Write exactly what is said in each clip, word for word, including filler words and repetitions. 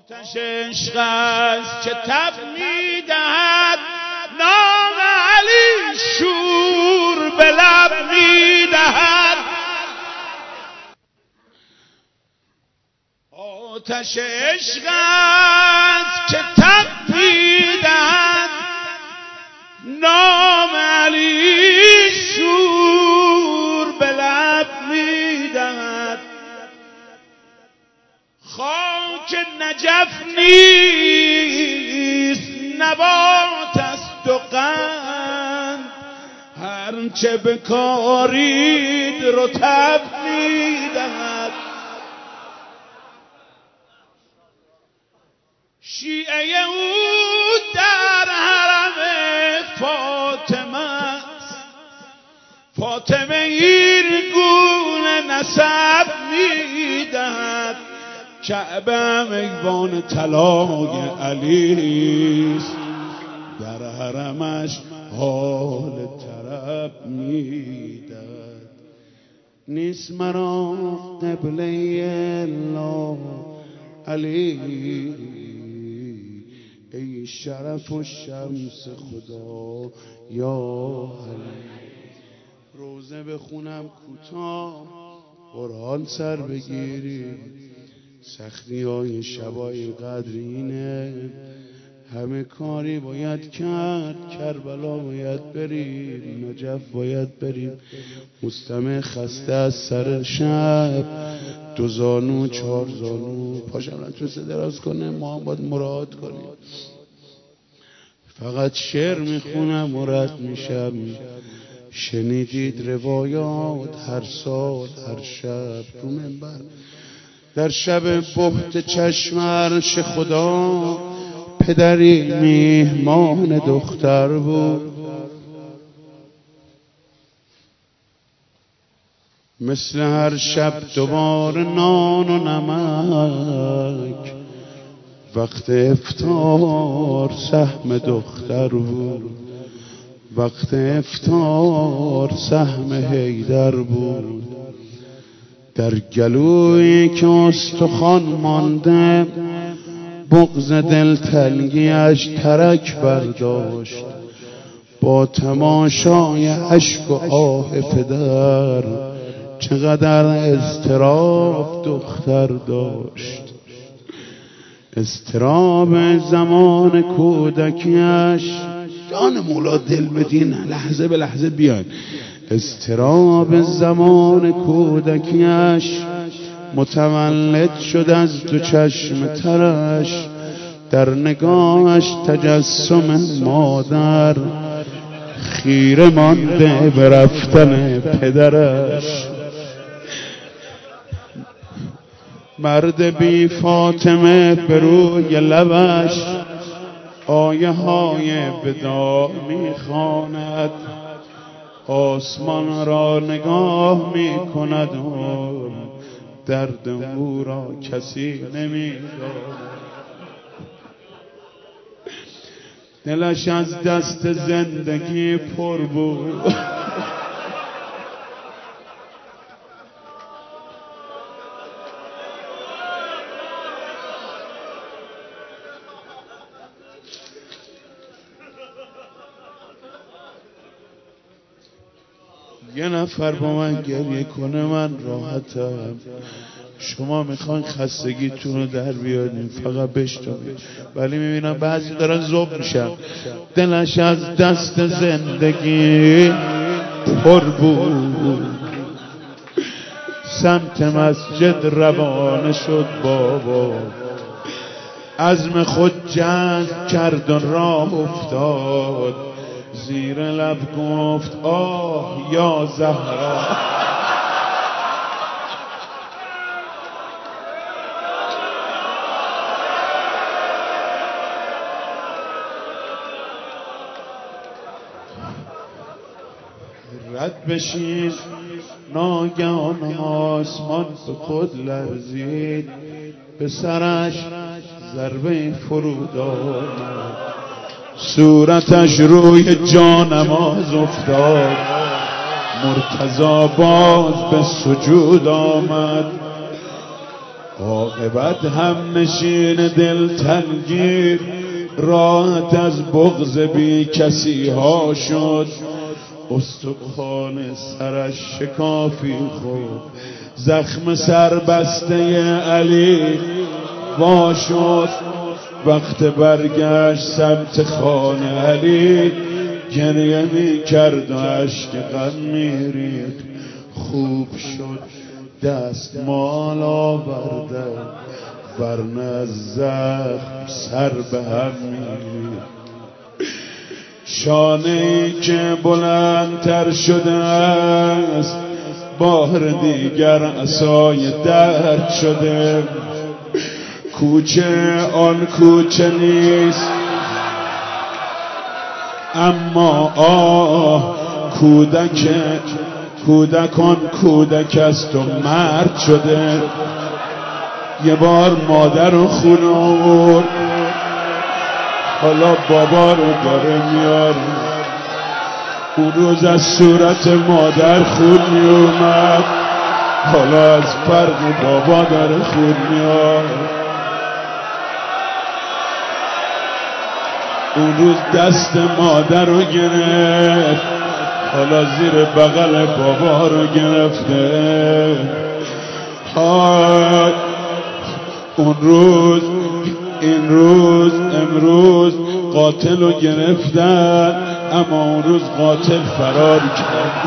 آتش عشق است که تب می‌دهد، نام علی شور به لب می‌دهد. آتش عشق است که تب می‌دهد، نام علی شور به لب می‌دهد. خاک نجف نیست نبات است و قند، هرچه بکارید رطب می‌دهد. شیعه او در حرم فاطمه است، فاطمه این گونه نسب می‌دهد. کعبه میوان طلای علی است، در حرمش حال طرب می‌دهد. نیست مرا قبله الا علی، ای شرف و شمس خدا یا علی. روزه بخونم کوتاه، قرآن سر بگیریم، سختی های شبای قدرینه. همه کاری باید کرد، کربلا باید بریم، نجف باید بریم. مستمع خسته از سر شب، دو زانو چهار زانو پاشم نتونسته دراز کنه، ما هم باید مراعات کنیم. فقط شعر میخونم و رد میشم. شنیدید روایات هر سال هر شب رو منبر، در شب بهت چشم عرش خدا، پدری میهمان دختر بود. مثل هر شب دوباره نان و نمک، وقت افطار سهم دختر بود. وقت افطار سهم حیدر بود. در گلویی که استخوان مانده، بغض دلتنگیش ترک برداشت. با تماشای اشک و آه پدر، چقدر اضطراب دختر داشت. اضطراب زمان کودکیش، جان مولا دل بدین لحظه به لحظه بیاین. اضطراب زمان کودکیش متولد شد از دو چشم ترش، در نگاهش تجسم مادر، خیره مانده به رفتن پدرش. مرد بی فاطمه به روی لبش، آیه های ودا میخواند. آسمان را نگاه میکند و درد او را کسی نمیداند. دلش از دست زندگی پر بود. یه نفر با من گریه کنه من راحتم. شما میخوان خستگیتون رو در بیارین فقط بشتونید، ولی میبینم بعضی دارن ذوب میشن. دلش از دست زندگی پر بود، سمت مسجد روانه شد بابا. عزم خود جذب کرد و راه افتاد، زیر لب گفت آه یا زهرا. رد بشین، ناگهان آسمان به خود لرزید، به سرش ضربه فرود آمد، صورتش روی جانماز افتاد. مرتضی باز به سجود آمد، عاقبت هم نشین دلتنگیر راحت از بغض بی کسی ها شد. استخوان سرش شکافی خود زخم سربسته علی وا شد. وقت برگشت سمت خانه علی گریه می کرد و عشق غم می ریخت. خوب شد دست مال آوردم ورنه از زخم سر به هم می ریخت. شانه ای که بلندتر شده است بار دیگر عصای درد شده. کوچه آن کوچه نیست اما آه کودک کودکان کودک است و مرد شده. یه بار مادر رو خونه آورد حالا بابا رو داره میاره. اون روز از صورت مادر خون می اومد حالا از فرق بابا داره خون میاد. اون روز دست مادر رو گرفت حالا زیر بغل بابا رو گرفته. های اون روز این روز امروز قاتل رو گرفتن اما اون روز قاتل فرار کرد.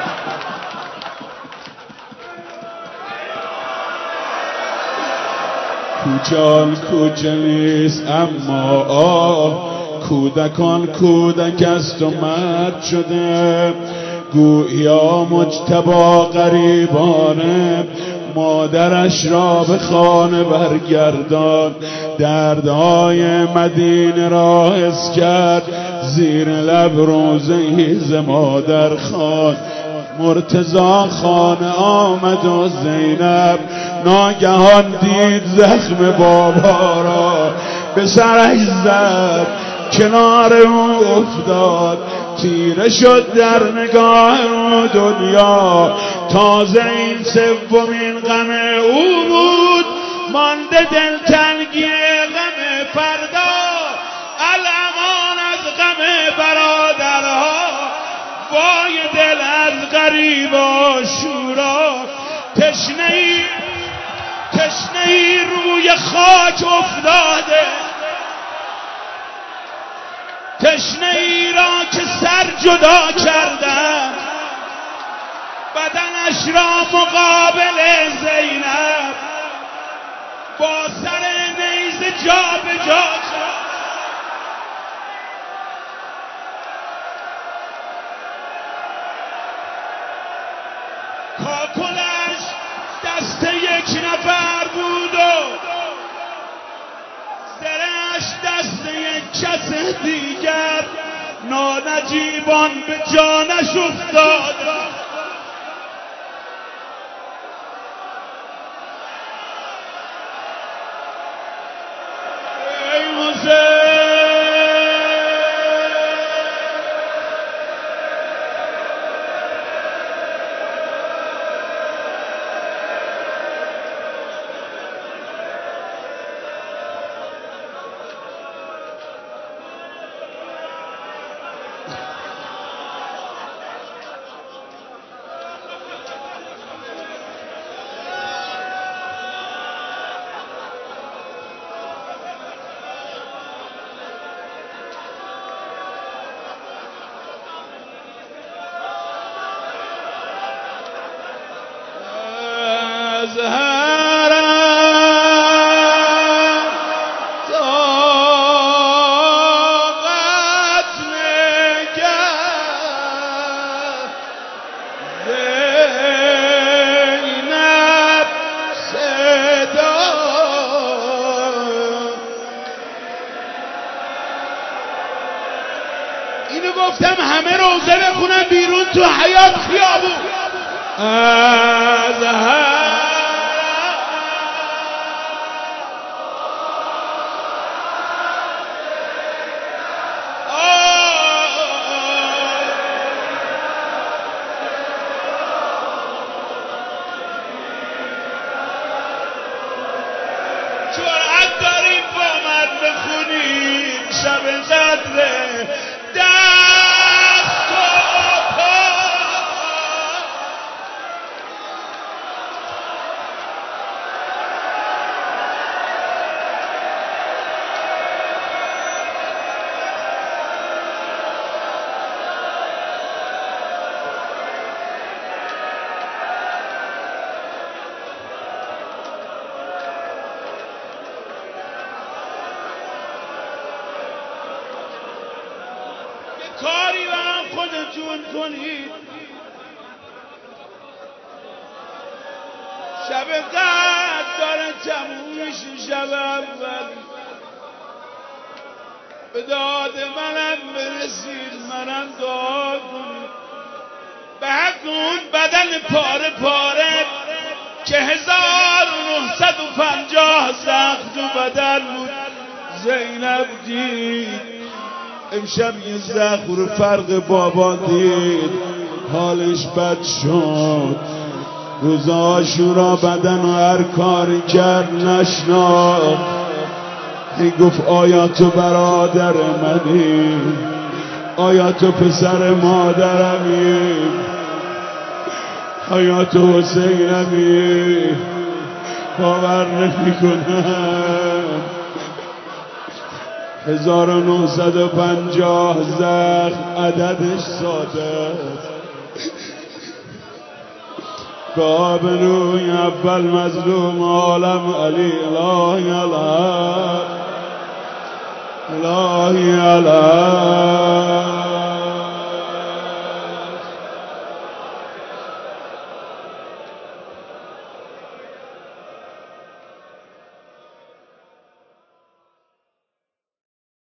کوچه آن کوچه نیست اما آه کودکان کودک است و مرد شده. گویا مجتبی غریبانه مادرش را به خانه برگردان. دردهای مدینه را حس کرد زیر لب روزه‌ای ز مادر خواند. مرتضی خانه آمد و زینب ناگهان دید زخم بابا را به سرش زد کنار او افتاد. تیره شد در نگاه او دنیا تازه این سومین غم او بود مانده دلتنگی غم فردا. الامان از غم برادرها وای دل از غریب آشورا. تشنه‌ای تشنه‌ای روی خاک افتاده تشنه‌ای را که سر جدا کردم بدنش را مقابل زینب با سر نیزه جا به جا کرد. کاکلش دست یک نفر بود و زرش دست یک کس دیگر. نانجیبان به جانش افتاد. ای حسین اینو گفتم همه روزه بخونن بیرون تو حیات خیابون. از هر کنید شب قدر دست و پا. کاری برام خودتون کنید شب قدر داره تموم میشه. شب اول به داد منم برسید، منم دعا کنید به حق اون بدن پاره پاره که هزار و نهصد و پنجاه زخم تو بدن بود. زینب دید امشب یه زخم رو فرق بابا دید، حالش بد شد. روز عاشورا بدن و هر کاری کرد نشناخت. هی گفت آیا تو برادر منی؟ آیا تو پسر مادرمی؟ آیا تو حسینمی؟ باور نمی کنم. هزار و نهصد و پنجاه زخم عددش ساده به آبروی اول مظلوم عالم علی الهی الحق الهی الحق